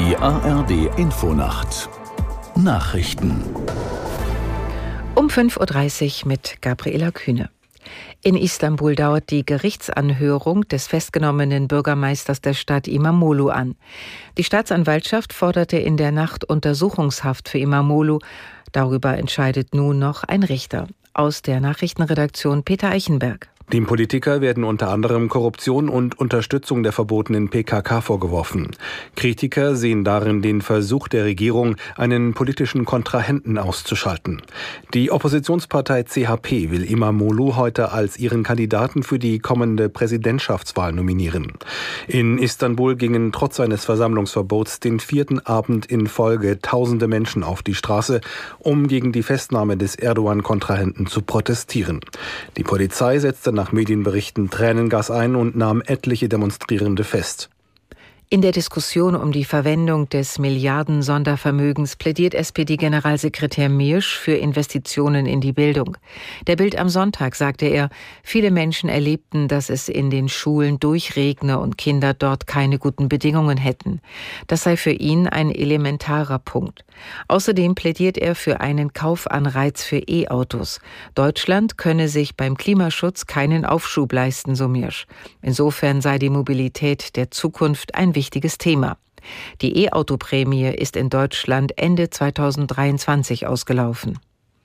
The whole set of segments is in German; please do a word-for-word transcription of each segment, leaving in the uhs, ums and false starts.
Die A R D-Infonacht Nachrichten um fünf Uhr dreißig mit Gabriela Kühne. In Istanbul dauert die Gerichtsanhörung des festgenommenen Bürgermeisters der Stadt İmamoğlu an. Die Staatsanwaltschaft forderte in der Nacht Untersuchungshaft für İmamoğlu. Darüber entscheidet nun noch ein Richter. Aus der Nachrichtenredaktion Peter Eichenberg. Dem Politiker werden unter anderem Korruption und Unterstützung der verbotenen P K K vorgeworfen. Kritiker sehen darin den Versuch der Regierung, einen politischen Kontrahenten auszuschalten. Die Oppositionspartei C H P will İmamoğlu heute als ihren Kandidaten für die kommende Präsidentschaftswahl nominieren. In Istanbul gingen trotz seines Versammlungsverbots den vierten Abend in Folge tausende Menschen auf die Straße, um gegen die Festnahme des Erdogan-Kontrahenten zu protestieren. Die Polizei setzte nach Medienberichten Tränengas ein und nahm etliche Demonstrierende fest. In der Diskussion um die Verwendung des Milliarden-Sondervermögens plädiert S P D-Generalsekretär Miersch für Investitionen in die Bildung. Der Bild am Sonntag sagte er, viele Menschen erlebten, dass es in den Schulen durchregne und Kinder dort keine guten Bedingungen hätten. Das sei für ihn ein elementarer Punkt. Außerdem plädiert er für einen Kaufanreiz für E-Autos. Deutschland könne sich beim Klimaschutz keinen Aufschub leisten, so Miersch. Insofern sei die Mobilität der Zukunft ein wichtiges Thema. Die E-Auto-Prämie ist in Deutschland Ende zweitausenddreiundzwanzig ausgelaufen.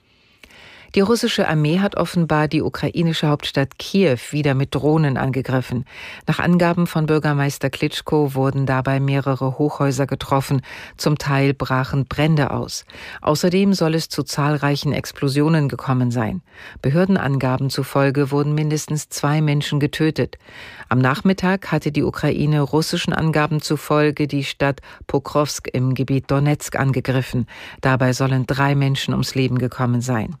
Die russische Armee hat offenbar die ukrainische Hauptstadt Kiew wieder mit Drohnen angegriffen. Nach Angaben von Bürgermeister Klitschko wurden dabei mehrere Hochhäuser getroffen. Zum Teil brachen Brände aus. Außerdem soll es zu zahlreichen Explosionen gekommen sein. Behördenangaben zufolge wurden mindestens zwei Menschen getötet. Am Nachmittag hatte die Ukraine russischen Angaben zufolge die Stadt Pokrovsk im Gebiet Donezk angegriffen. Dabei sollen drei Menschen ums Leben gekommen sein.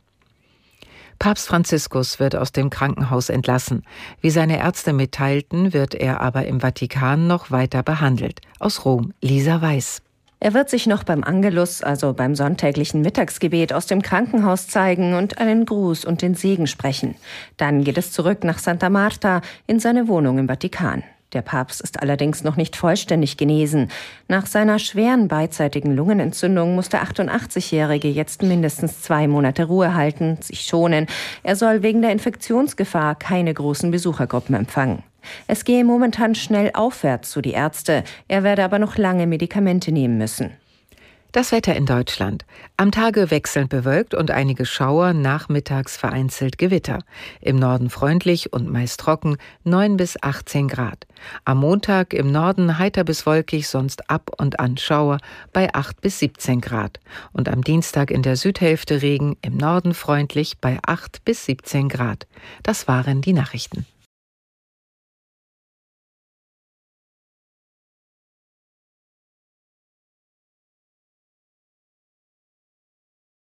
Papst Franziskus wird aus dem Krankenhaus entlassen. Wie seine Ärzte mitteilten, wird er aber im Vatikan noch weiter behandelt. Aus Rom, Lisa Weiß. Er wird sich noch beim Angelus, also beim sonntäglichen Mittagsgebet, aus dem Krankenhaus zeigen und einen Gruß und den Segen sprechen. Dann geht es zurück nach Santa Marta in seine Wohnung im Vatikan. Der Papst ist allerdings noch nicht vollständig genesen. Nach seiner schweren beidseitigen Lungenentzündung muss der achtundachtzigjährige jetzt mindestens zwei Monate Ruhe halten, sich schonen. Er soll wegen der Infektionsgefahr keine großen Besuchergruppen empfangen. Es gehe momentan schnell aufwärts, so die Ärzte. Er werde aber noch lange Medikamente nehmen müssen. Das Wetter in Deutschland. Am Tage wechselnd bewölkt und einige Schauer, nachmittags vereinzelt Gewitter. Im Norden freundlich und meist trocken, neun bis achtzehn Grad. Am Montag im Norden heiter bis wolkig, sonst ab und an Schauer bei acht bis siebzehn Grad. Und am Dienstag in der Südhälfte Regen, im Norden freundlich bei acht bis siebzehn Grad. Das waren die Nachrichten.